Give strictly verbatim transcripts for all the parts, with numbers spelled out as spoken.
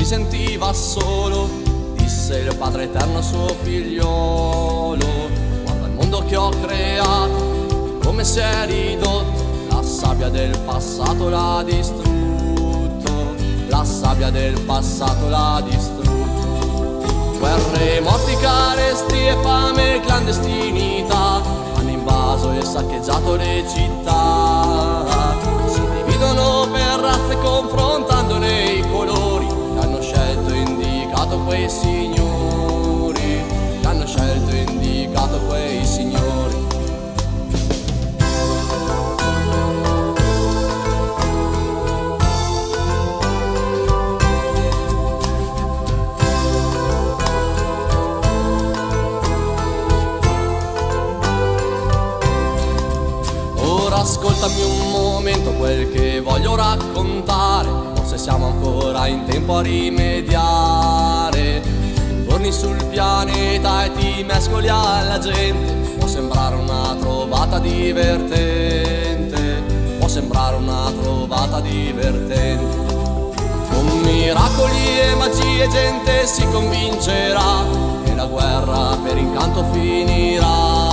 si sentiva solo, disse il Padre Eterno a suo figliolo: guarda il mondo che ho creato, come si è ridotto, la sabbia del passato l'ha distrutto, la sabbia del passato l'ha distrutto. Guerre, morti, carestie, fame e clandestinità hanno invaso e saccheggiato le città. Si dividono per razze confrontandone i colori, che hanno scelto e indicato quei signori, che hanno scelto e indicato quei signori. Ascoltami un momento quel che voglio raccontare, forse siamo ancora in tempo a rimediare. Torni sul pianeta e ti mescoli alla gente, può sembrare una trovata divertente, può sembrare una trovata divertente. Con miracoli e magie gente si convincerà e la guerra per incanto finirà.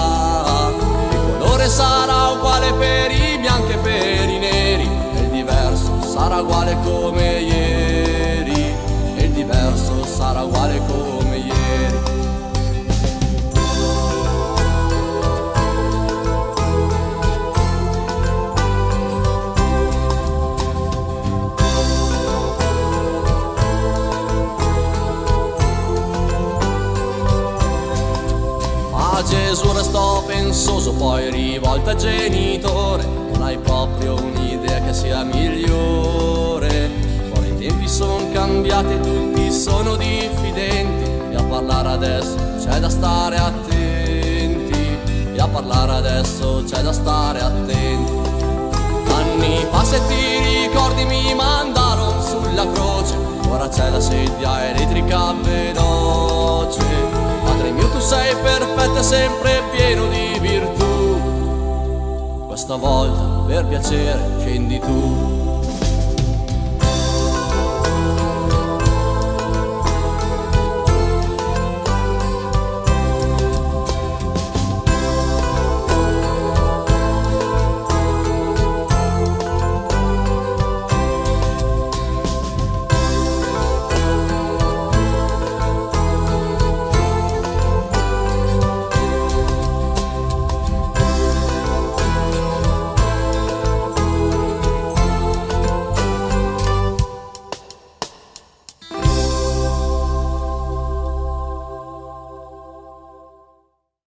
Sarà uguale per i bianchi e per i neri, e il diverso sarà uguale come ieri, e il diverso sarà uguale come ieri. Gesù restò pensoso, poi rivolto al genitore: non hai proprio un'idea che sia migliore? Ora i tempi sono cambiati e tutti sono diffidenti, e a parlare adesso c'è da stare attenti, e a parlare adesso c'è da stare attenti. Anni fa, se ti ricordi, mi mandarono sulla croce, ora c'è la sedia elettrica veloce. Padre mio, tu sei perfetto e sempre pieno di virtù, questa volta per piacere scendi tu.